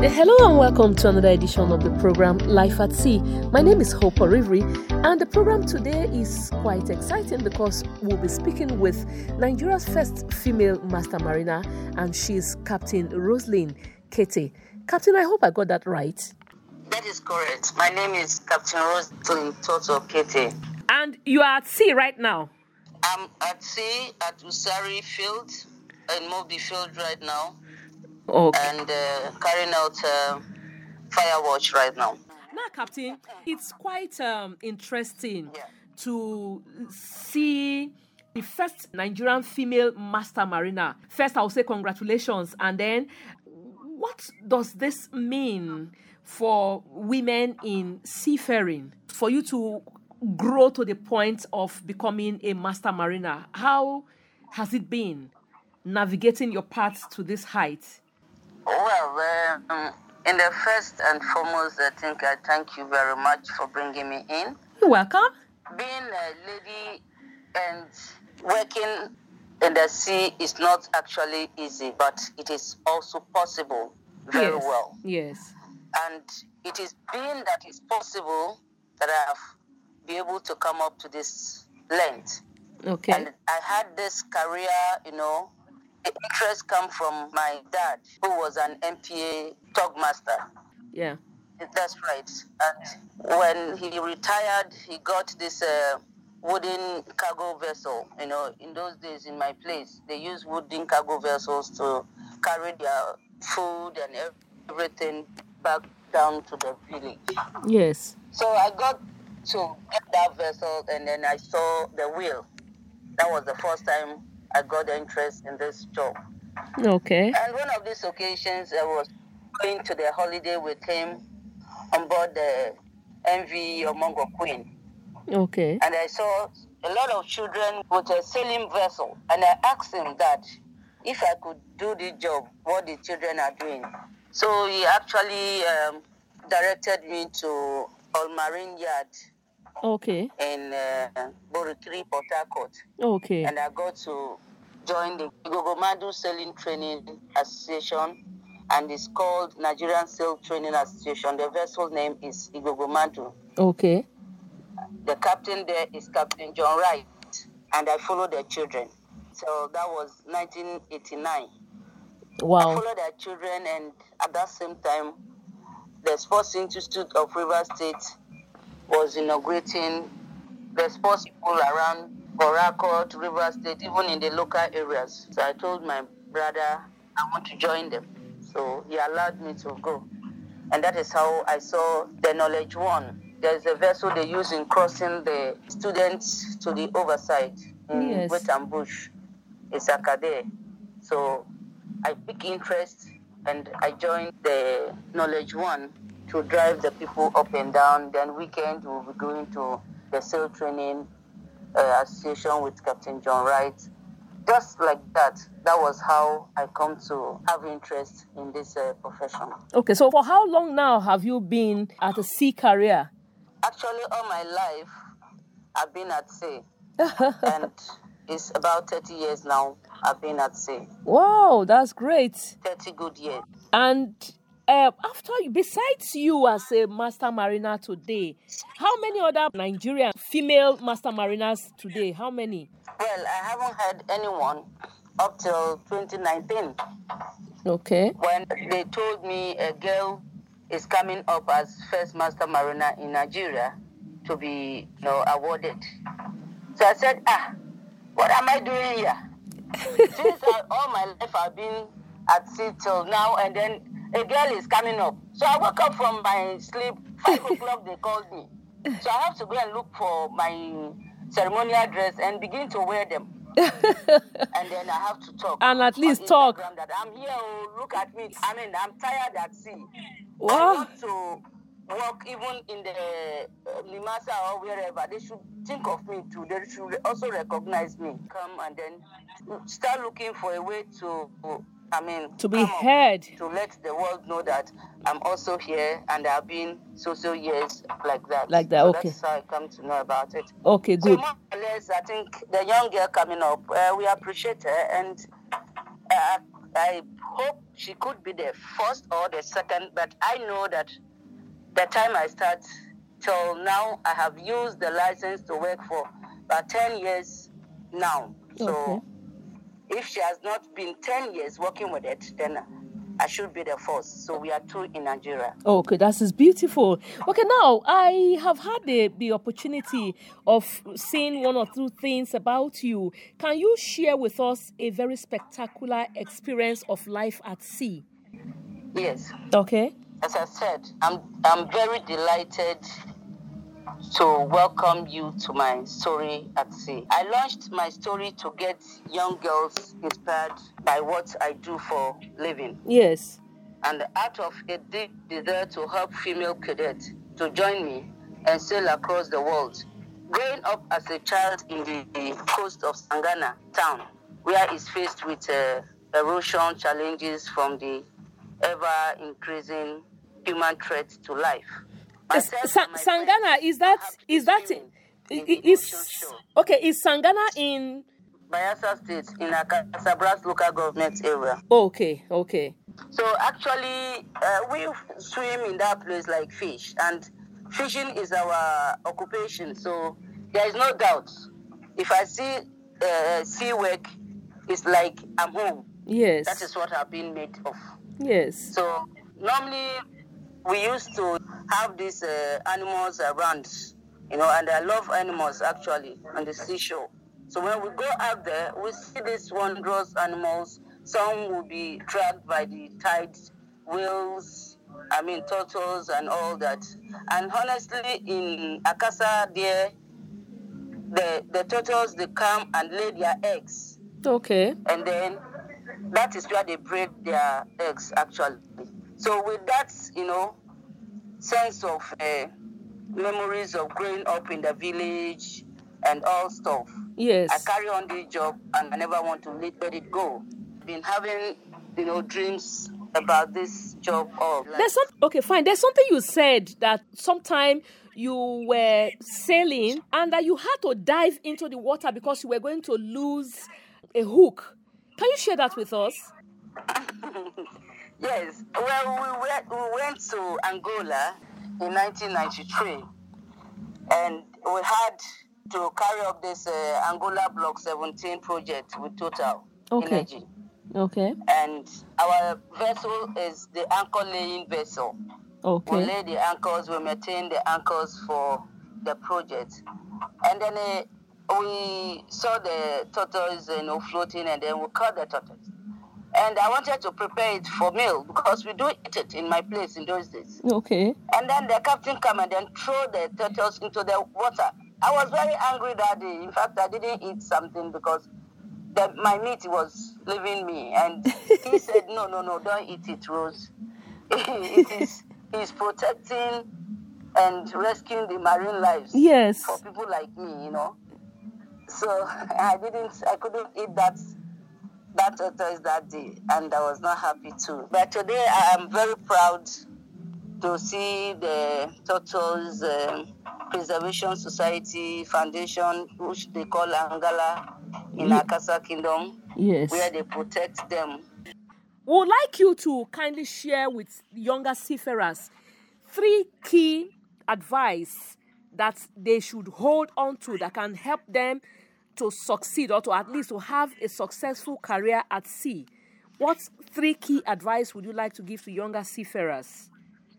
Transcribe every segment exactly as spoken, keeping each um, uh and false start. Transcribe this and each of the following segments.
Hello and welcome to another edition of the program Life at Sea. My name is Hope Orivri, and the program today is quite exciting because we'll be speaking with Nigeria's first female master mariner, and she's Captain Roselyn Kete. Captain, I hope I got that right. That is correct. My name is Captain Roselyn Toto Kete. And you are at sea right now? I'm at sea at Usari Field, in Moby Field right now. Okay. And uh, carrying out uh, fire watch right now. Now, Captain, it's quite um, interesting yeah. to see the first Nigerian female master mariner. First, I'll say congratulations. And then, what does this mean for women in seafaring? For you to grow to the point of becoming a master mariner, how has it been navigating your path to this height? Well, um, in the first and foremost, I think I thank you very much for bringing me in. You're welcome. Being a lady and working in the sea is not actually easy, but it is also possible very yes. well. Yes. And it is being that it's possible that I have been able to come up to this length. Okay. And I had this career, you know, the interest come from my dad, who was an M P A tug master. Yeah. That's right. And when he retired, he got this uh, wooden cargo vessel. You know, in those days in my place, they used wooden cargo vessels to carry their food and everything back down to the village. Yes. So I got to get that vessel, and then I saw the wheel. That was the first time I got interest in this job. Okay. And one of these occasions, I was going to the holiday with him on board the M V Omongo Queen. Okay. And I saw a lot of children with a sailing vessel. And I asked him that if I could do the job, what the children are doing. So he actually um, directed me to All Marine Yard. Okay. In uh, Borikiri, Port Harcourt. Okay. And I got to join the Igogomadu Sailing Training Association, and it's called Nigerian Sail Training Association. The vessel name is Igogomadu. Okay. The captain there is Captain John Wright, and I followed the children. So that was nineteen eighty-nine. Wow. I followed the children, and at that same time, the Sports Institute of Rivers State was inaugurating the sports people around Port Harcourt, River State, even in the local areas. So I told my brother I want to join them. So he allowed me to go. And that is how I saw the Knowledge One. There's a vessel they use in crossing the students to the overside in yes. Wetton Bush. It's Akade. So I picked interest and I joined the Knowledge One to drive the people up and down. Then weekend we'll be going to the sail training uh, association with Captain John Wright. Just like that, that was how I come to have interest in this uh, profession. Okay, so for how long now have you been at a sea career? Actually, all my life, I've been at sea. And it's about thirty years now I've been at sea. Wow, that's great. thirty good years. And Uh, after you, besides you as a master mariner today, how many other Nigerian female master mariners today? How many? Well, I haven't had anyone up till twenty nineteen. Okay. When they told me a girl is coming up as first master mariner in Nigeria to be, you know, awarded. So I said, ah, what am I doing here? Since I, all my life I've been at sea till now, and then a girl is coming up. So I woke up from my sleep, five o'clock they called me. So I have to go and look for my ceremonial dress and begin to wear them. And then I have to talk. And at least talk. That I'm here, oh, look at me. I mean, I'm tired at sea. Wow. I want to work even in the uh, Limasa or wherever. They should think of me too. They should also recognize me. Come and then start looking for a way to... I mean, to be heard, to let the world know that I'm also here and I've been so so years like that. Like that, so okay. That's how I come to know about it. Okay, good. So more or less, I think the young girl coming up, uh, we appreciate her, and uh, I hope she could be the first or the second, but I know that the time I start till now, I have used the license to work for about ten years now. So Okay. if she has not been ten years working with it, then I should be the first. So we are two in Nigeria. Okay, that is beautiful. Okay, now I have had the, the opportunity of seeing one or two things about you. Can you share with us a very spectacular experience of life at sea? Yes. Okay. As I said, I'm I'm very delighted to welcome you to my story at sea. I launched my story to get young girls inspired by what I do for living. Yes. And out of a deep desire to help female cadets to join me and sail across the world. Growing up as a child in the coast of Sangana town, where it's faced with uh, erosion challenges from the ever-increasing human threat to life. Is- Myself Sa- and my Sangana, friends is that have is been that swimming i- in i- the ocean is shore. okay? Is Sangana in? Bayelsa State in Casabras local government area. Okay, okay, So actually, uh, we swim in that place like fish, and fishing is our occupation. So there is no doubt. If I see uh, sea work, it's like I'm home. yes, That is what I've been made of. yes, So normally we used to have these uh, animals around, you know, and I love animals actually on the seashore. So when we go out there, we see these wondrous animals. Some will be dragged by the tide, whales, I mean turtles and all that. And honestly, in Akasa there, the, the turtles, they come and lay their eggs. okay, And then that is where they breed their eggs actually. So with that, you know, sense of uh, memories of growing up in the village and all stuff, yes. I carry on this job and I never want to let, let it go. Been having, you know, dreams about this job all life. There's some okay, fine. There's something you said that sometime you were sailing and that you had to dive into the water because you were going to lose a hook. Can you share that with us? Yes. Well, we went, we went to Angola in nineteen ninety-three, and we had to carry up this uh, Angola Block seventeen project with Total Okay. Energy. Okay. And our vessel is the anchor laying vessel. We Okay. lay the anchors, we maintain the anchors for the project. And then uh, we saw the turtles, you know, floating, and then we caught the turtles. And I wanted to prepare it for meal because we do eat it in my place in those days. Okay. And then the captain came and then threw the turtles into the water. I was very angry that day. In fact, I didn't eat something because the, my meat was leaving me. And he said, no, no, no, don't eat it, Rose. it is, he's protecting and rescuing the marine lives Yes. for people like me, you know. So I didn't, I couldn't eat that that tortoise that day, and I was not happy too. But today I am very proud to see the Turtles um, Preservation Society Foundation, which they call Angala in Ye- Akasa Kingdom, Yes. where they protect them. We would like you to kindly share with younger seafarers three key advice that they should hold on to that can help them to succeed or to at least to have a successful career at sea. What three key advice would you like to give to younger seafarers?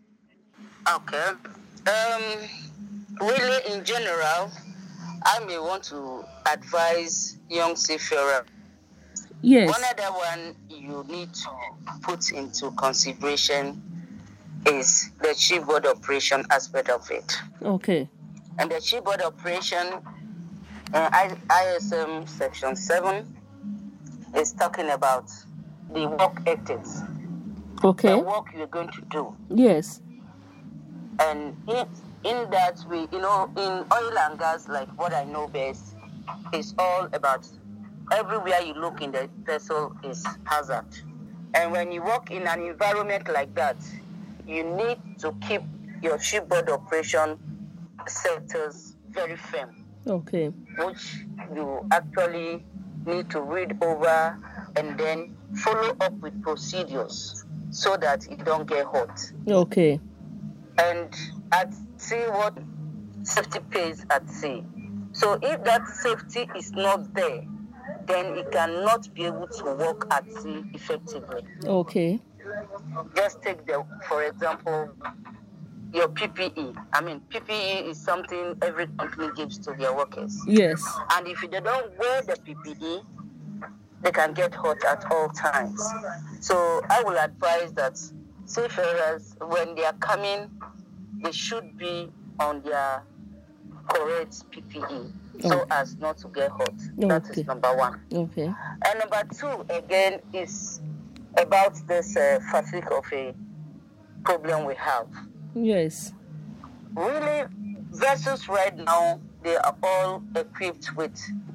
Okay. Um, really, in general, I may want to advise young seafarers. Yes. One other one you need to put into consideration is the shipboard operation aspect of it. Okay. And the shipboard operation, uh, I S M Section seven, is talking about the work ethics, Okay. the work you're going to do. Yes. And in, in that we, you know, in oil and gas, like what I know best, it's all about everywhere you look in the vessel is hazard. And when you work in an environment like that, you need to keep your shipboard operation sectors very firm, Okay. which you actually need to read over and then follow up with procedures so that it don't get hot. Okay. And at sea, what safety pays at sea. So if that safety is not there, then it cannot be able to work at sea effectively. Okay. Just take the, for example, your P P E. I mean, P P E is something every company gives to their workers. Yes. And if they don't wear the P P E, they can get hot at all times. So I will advise that seafarers, when they are coming, they should be on their correct P P E so Okay. as not to get hot. That Okay. is number one. Okay. And number two, again, is about this uh, fatigue of a problem we have. Yes. Really, vessels right now, they are all equipped with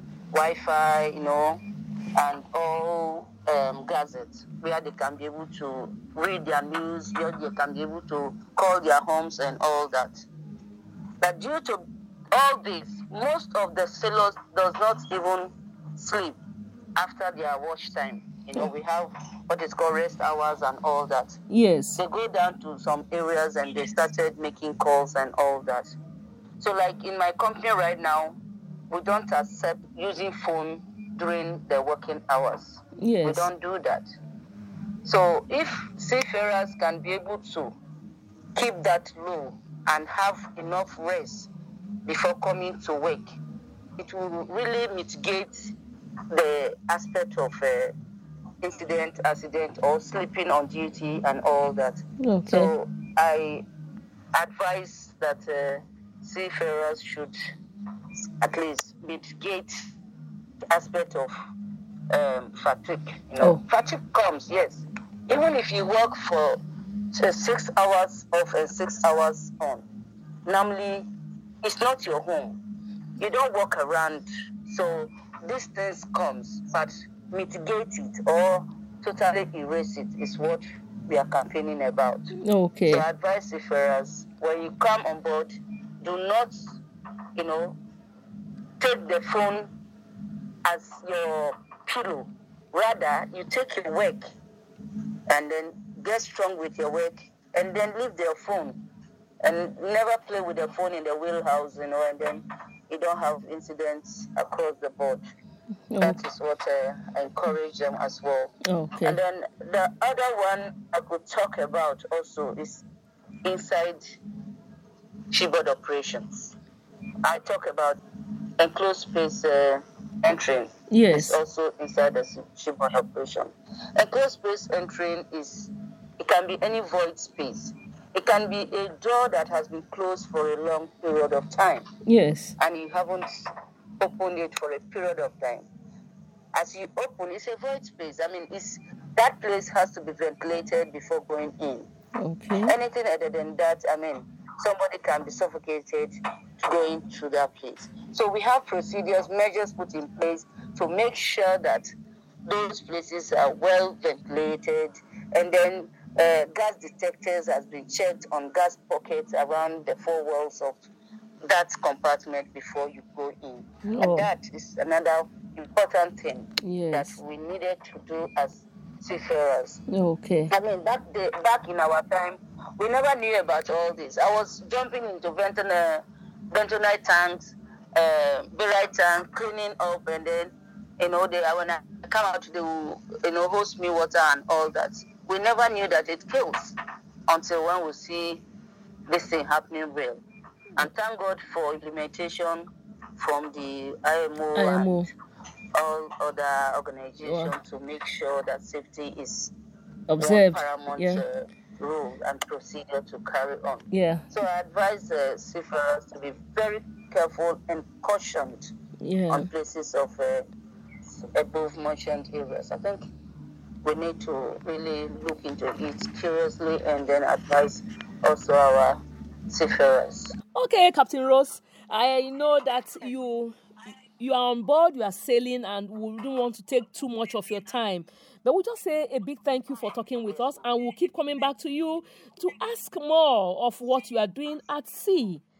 Wi-Fi, you know, and all um, gadgets where they can be able to read their news, where they can be able to call their homes and all that. But due to all this, most of the sailors does not even sleep after their watch time. You know, we have what is called rest hours and all that. Yes. They go down to some areas and they started making calls and all that. So like in my company right now, we don't accept using phone during the working hours. Yes. We don't do that. So if seafarers can be able to keep that low and have enough rest before coming to work, it will really mitigate the aspect of uh, incident, accident, or sleeping on duty and all that. Okay. So I advise that uh, seafarers should at least mitigate the aspect of um, fatigue. You know, Oh. fatigue comes, yes. Even if you work for say, six hours off and six hours on, normally it's not your home. You don't walk around, so these things comes, but mitigate it or totally erase it is what we are campaigning about. Okay. So I advise seafarers, when you come on board, do not, you know, take the phone as your pillow. Rather, you take your work and then get strong with your work and then leave their phone. And never play with the phone in the wheelhouse, you know, and then you don't have incidents across the board. That is what uh, I encourage them as well. Okay. And then the other one I could talk about also is inside shipboard operations. I talk about enclosed space uh, entering. Yes. It's also inside the shipboard operation. Enclosed space entering is, it can be any void space. It can be a door that has been closed for a long period of time. Yes. And you haven't opened it for a period of time. As you open, it's a void space. I mean, it's that place has to be ventilated before going in. Okay. Anything other than that, I mean, somebody can be suffocated going through that place. So we have procedures, measures put in place to make sure that those places are well ventilated, and then uh, gas detectors has been checked on gas pockets around the four walls of that compartment before you go in. Oh. And that is another important thing Yes. that we needed to do as seafarers. Okay. I mean, back the, back in our time, we never knew about all this. I was jumping into Ventana, Ventonite tanks, uh, Berite tank, cleaning up, and then, you know, they, when I come out, they will, you know, host me water and all that. We never knew that it kills until when we see this thing happening real. And thank God for implementation from the I M O, I M O. and all other organizations Wow. to make sure that safety is Observed. one paramount Yeah. uh, rule and procedure to carry on. Yeah. So I advise uh, seafarers to be very careful and cautioned Yeah. on places of uh, above mentioned areas. I think we need to really look into it curiously and then advise also our seafarers. Okay, Captain Rose, I know that you you are on board, you are sailing, and we don't want to take too much of your time. But we'll just say a big thank you for talking with us, and we'll keep coming back to you to ask more of what you are doing at sea.